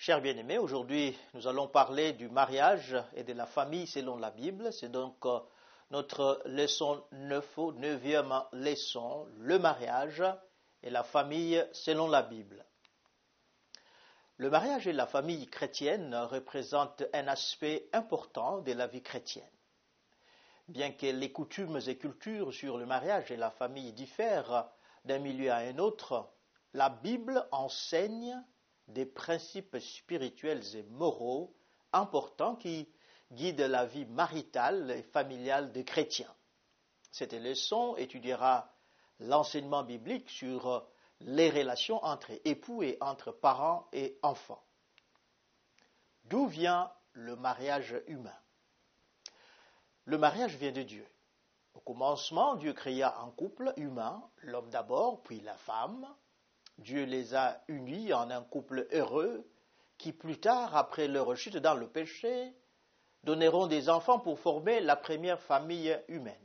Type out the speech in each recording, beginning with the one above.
Chers bien-aimés, aujourd'hui nous allons parler du mariage et de la famille selon la Bible. C'est donc notre leçon 9e leçon, le mariage et la famille selon la Bible. Le mariage et la famille chrétienne représentent un aspect important de la vie chrétienne. Bien que les coutumes et cultures sur le mariage et la famille diffèrent d'un milieu à un autre, la Bible enseigne des principes spirituels et moraux importants qui guident la vie maritale et familiale des chrétiens. Cette leçon étudiera l'enseignement biblique sur les relations entre époux et entre parents et enfants. D'où vient le mariage humain? Le mariage vient de Dieu. Au commencement, Dieu créa un couple humain, l'homme d'abord, puis la femme. Dieu les a unis en un couple heureux qui plus tard, après leur chute dans le péché, donneront des enfants pour former la première famille humaine.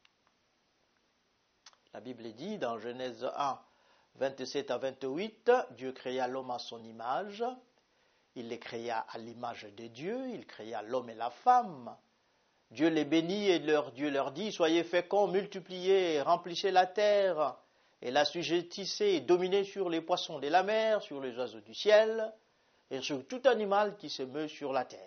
La Bible dit dans Genèse 1, 27 à 28, Dieu créa l'homme à son image, il les créa à l'image de Dieu, il créa l'homme et la femme. Dieu les bénit et Dieu leur dit, soyez féconds, multipliez, remplissez la terre, et l'assujettissez et dominez sur les poissons de la mer, sur les oiseaux du ciel, et sur tout animal qui se meut sur la terre.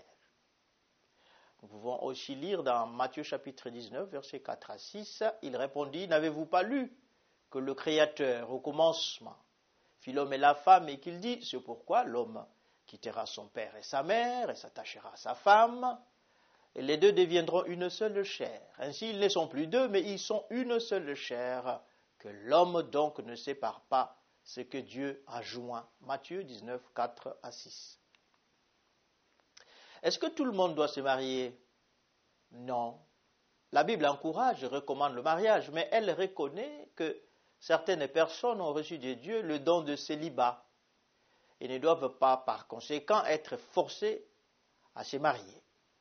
Nous pouvons aussi lire dans Matthieu chapitre 19, versets 4 à 6, il répondit, n'avez-vous pas lu que le Créateur, au commencement, fit l'homme et la femme, et qu'il dit, c'est pourquoi l'homme quittera son père et sa mère, et s'attachera à sa femme, et les deux deviendront une seule chair. Ainsi, ils ne sont plus deux, mais ils sont une seule chair, que l'homme donc ne sépare pas ce que Dieu a joint. Matthieu 19, 4 à 6. Est-ce que tout le monde doit se marier? Non. La Bible encourage et recommande le mariage, mais elle reconnaît que certaines personnes ont reçu de Dieu le don de célibat et ne doivent pas, par conséquent, être forcées à se marier.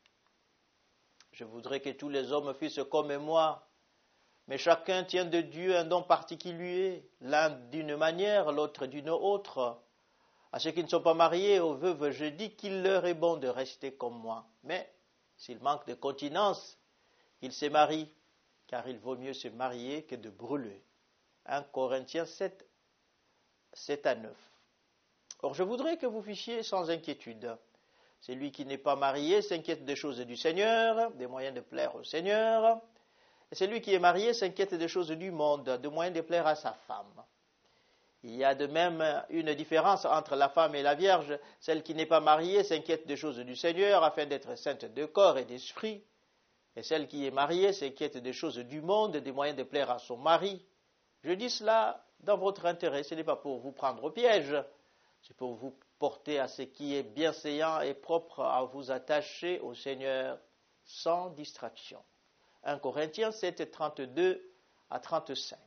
Je voudrais que tous les hommes fussent comme moi, mais chacun tient de Dieu un don particulier, l'un d'une manière, l'autre d'une autre. À ceux qui ne sont pas mariés, aux veuves, je dis qu'il leur est bon de rester comme moi. Mais s'ils manquent de continence, qu'ils se marient, car il vaut mieux se marier que de brûler. 1 Corinthiens 7, 7 à 9. Or, je voudrais que vous fussiez sans inquiétude. Celui qui n'est pas marié s'inquiète des choses du Seigneur, des moyens de plaire au Seigneur. Et celui qui est marié s'inquiète des choses du monde, des moyens de plaire à sa femme. Il y a de même une différence entre la femme et la vierge. Celle qui n'est pas mariée s'inquiète des choses du Seigneur afin d'être sainte de corps et d'esprit. Et celle qui est mariée s'inquiète des choses du monde, des moyens de plaire à son mari. Je dis cela dans votre intérêt, ce n'est pas pour vous prendre au piège, c'est pour vous porter à ce qui est bienséant et propre à vous attacher au Seigneur sans distraction. 1 Corinthiens 7, 32 à 35.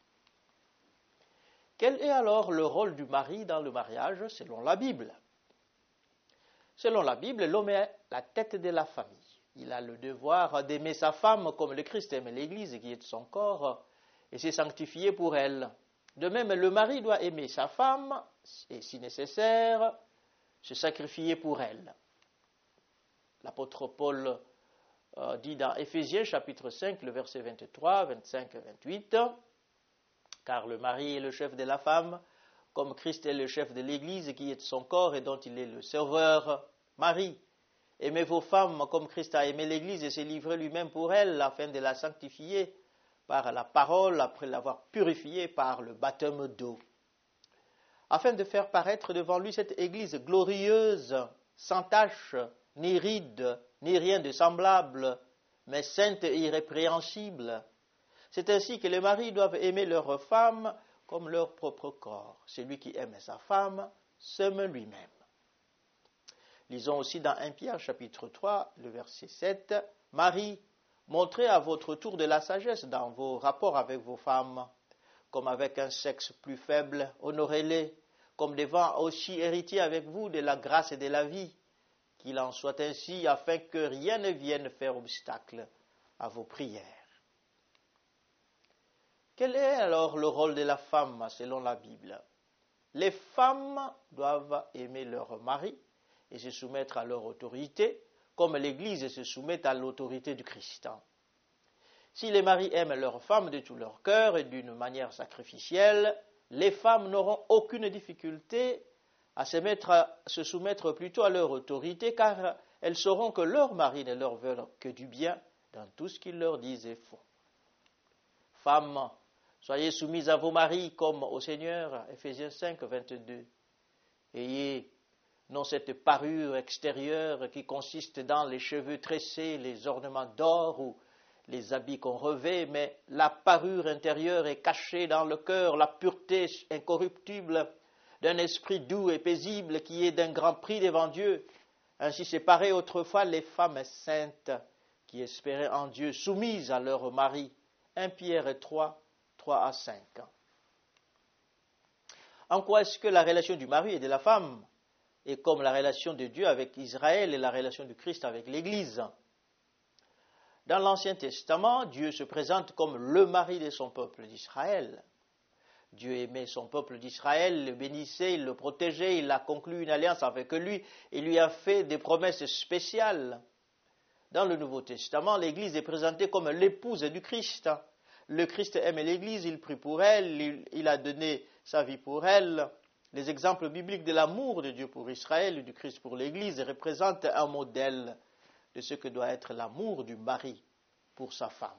Quel est alors le rôle du mari dans le mariage selon la Bible? Selon la Bible, l'homme est la tête de la famille. Il a le devoir d'aimer sa femme comme le Christ aime l'Église qui est son corps et s'est sanctifié pour elle. De même, le mari doit aimer sa femme et, si nécessaire, se sacrifier pour elle. L'apôtre Paul dit dans Éphésiens chapitre 5, le verset 23, 25 et 28, car le mari est le chef de la femme, comme Christ est le chef de l'Église qui est son corps et dont il est le sauveur. Marie, aimez vos femmes comme Christ a aimé l'Église et s'est livré lui-même pour elle afin de la sanctifier par la parole après l'avoir purifiée par le baptême d'eau, afin de faire paraître devant lui cette Église glorieuse, sans tache, ni ride, ni rien de semblable, mais sainte et irrépréhensible. C'est ainsi que les maris doivent aimer leurs femmes comme leur propre corps. Celui qui aime sa femme s'aime lui-même. Lisons aussi dans 1 Pierre chapitre 3, le verset 7, « Marie, montrez à votre tour de la sagesse dans vos rapports avec vos femmes, comme avec un sexe plus faible, honorez-les, comme devant aussi héritiers avec vous de la grâce et de la vie, qu'il en soit ainsi afin que rien ne vienne faire obstacle à vos prières. » Quel est alors le rôle de la femme selon la Bible? Les femmes doivent aimer leur mari et se soumettre à leur autorité, comme l'Église se soumet à l'autorité du Christ. Si les maris aiment leurs femmes de tout leur cœur et d'une manière sacrificielle, les femmes n'auront aucune difficulté à se soumettre plutôt à leur autorité, car elles sauront que leurs maris ne leur veulent que du bien dans tout ce qu'ils leur disent et font. Femmes, soyez soumises à vos maris comme au Seigneur, Ephésiens 5, 22. Ayez non cette parure extérieure qui consiste dans les cheveux tressés, les ornements d'or ou les habits qu'on revêt, mais la parure intérieure est cachée dans le cœur, la pureté incorruptible d'un esprit doux et paisible qui est d'un grand prix devant Dieu. Ainsi séparaient autrefois les femmes saintes qui espéraient en Dieu, soumises à leur mari. 1 Pierre 3, 3 à 5. En quoi est-ce que la relation du mari et de la femme est comme la relation de Dieu avec Israël et la relation du Christ avec l'Église? Dans l'Ancien Testament, Dieu se présente comme le mari de son peuple d'Israël. Dieu aimait son peuple d'Israël, le bénissait, il le protégeait, il a conclu une alliance avec lui et lui a fait des promesses spéciales. Dans le Nouveau Testament, l'Église est présentée comme l'épouse du Christ. Le Christ aime l'Église, il prie pour elle, il a donné sa vie pour elle. Les exemples bibliques de l'amour de Dieu pour Israël et du Christ pour l'Église représentent un modèle de ce que doit être l'amour du mari pour sa femme.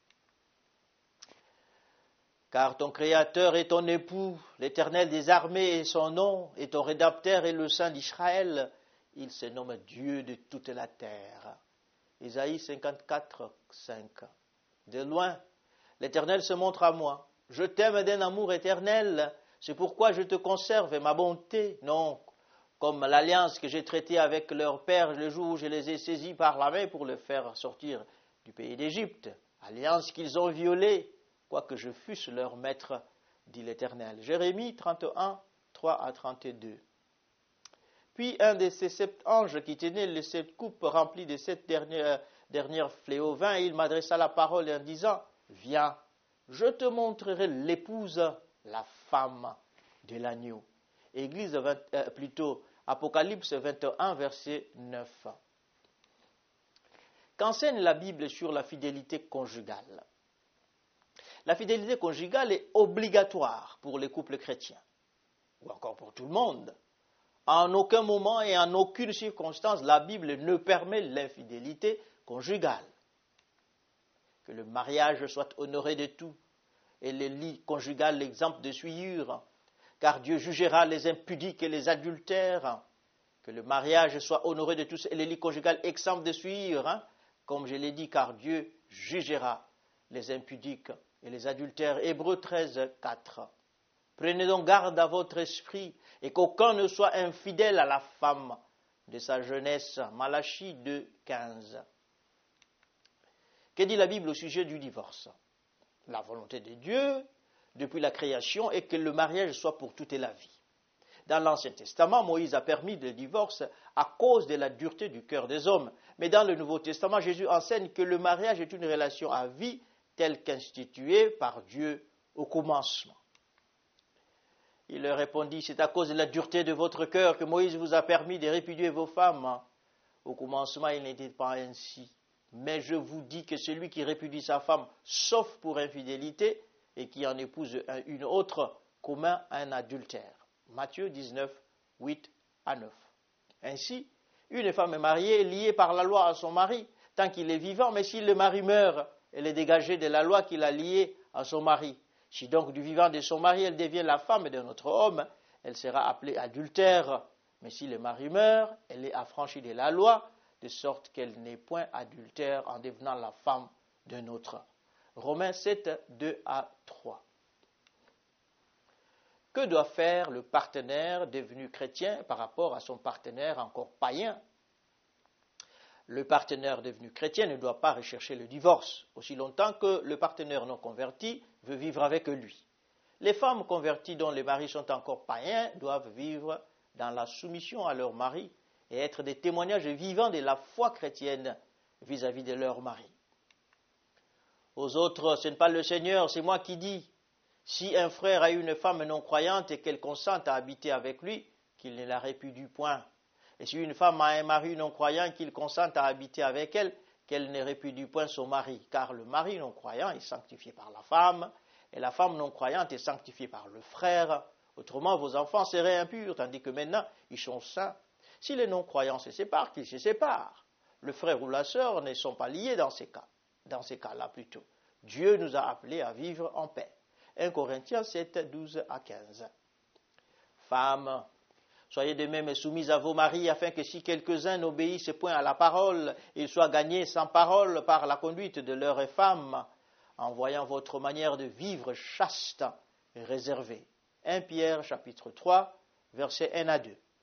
Car ton Créateur est ton époux, l'Éternel des armées est son nom, et ton Rédempteur est le Saint d'Israël. Il se nomme Dieu de toute la terre. Isaïe 54, 5. De loin, l'Éternel se montre à moi. Je t'aime d'un amour éternel, c'est pourquoi je te conserve ma bonté. Non, comme l'alliance que j'ai traitée avec leur père le jour où je les ai saisis par la main pour les faire sortir du pays d'Égypte. Alliance qu'ils ont violée, quoique je fusse leur maître, dit l'Éternel. Jérémie 31, 3 à 32. Puis un de ces 7 anges qui tenaient les 7 coupes remplies de 7 dernières fléaux vins, il m'adressa la parole en disant, viens, je te montrerai l'épouse, la femme de l'agneau. Apocalypse 21, verset 9. Qu'enseigne la Bible sur la fidélité conjugale? La fidélité conjugale est obligatoire pour les couples chrétiens, ou encore pour tout le monde. En aucun moment et en aucune circonstance, la Bible ne permet l'infidélité conjugale. Que le mariage soit honoré de tout, et le lit conjugal l'exemple de souillure, car Dieu jugera les impudiques et les adultères. Que le mariage soit honoré de tous et le lit conjugal exempt de souillure, comme je l'ai dit, car Dieu jugera les impudiques et les adultères. Hébreux 13, 4. Prenez donc garde à votre esprit et qu'aucun ne soit infidèle à la femme de sa jeunesse. Malachie 2, 15. Que dit la Bible au sujet du divorce? La volonté de Dieu, depuis la création, est que le mariage soit pour toute la vie. Dans l'Ancien Testament, Moïse a permis le divorce à cause de la dureté du cœur des hommes. Mais dans le Nouveau Testament, Jésus enseigne que le mariage est une relation à vie telle qu'instituée par Dieu au commencement. Il leur répondit, c'est à cause de la dureté de votre cœur que Moïse vous a permis de répudier vos femmes. Au commencement, il n'était pas ainsi. Mais je vous dis que celui qui répudie sa femme, sauf pour infidélité, et qui en épouse une autre, commet un adultère. Matthieu 19, 8 à 9. Ainsi, une femme mariée est liée par la loi à son mari, tant qu'il est vivant, mais si le mari meurt, elle est dégagée de la loi qui l'a liée à son mari. Si donc du vivant de son mari, elle devient la femme d'un autre homme, elle sera appelée adultère. Mais si le mari meurt, elle est affranchie de la loi, de sorte qu'elle n'est point adultère en devenant la femme d'un autre. Romains 7, 2 à 3. Que doit faire le partenaire devenu chrétien par rapport à son partenaire encore païen? Le partenaire devenu chrétien ne doit pas rechercher le divorce, aussi longtemps que le partenaire non converti veut vivre avec lui. Les femmes converties dont les maris sont encore païens doivent vivre dans la soumission à leur mari et être des témoignages vivants de la foi chrétienne vis-à-vis de leur mari. Aux autres, ce n'est pas le Seigneur, c'est moi qui dis. Si un frère a une femme non croyante et qu'elle consente à habiter avec lui, qu'il ne la répudie point. Et si une femme a un mari non-croyant qu'il consente à habiter avec elle, qu'elle ne répudie point son mari, car le mari non-croyant est sanctifié par la femme, et la femme non-croyante est sanctifiée par le frère. Autrement, vos enfants seraient impurs, tandis que maintenant, ils sont saints. Si les non-croyants se séparent, qu'ils se séparent. Le frère ou la sœur ne sont pas liés dans ces cas. Dans ces cas-là, plutôt. Dieu nous a appelés à vivre en paix. 1 Corinthiens 7, 12 à 15. Femmes, soyez de même soumises à vos maris, afin que si quelques-uns n'obéissent point à la parole, ils soient gagnés sans parole par la conduite de leurs femmes, en voyant votre manière de vivre chaste et réservée. 1 Pierre chapitre 3, versets 1 à 2.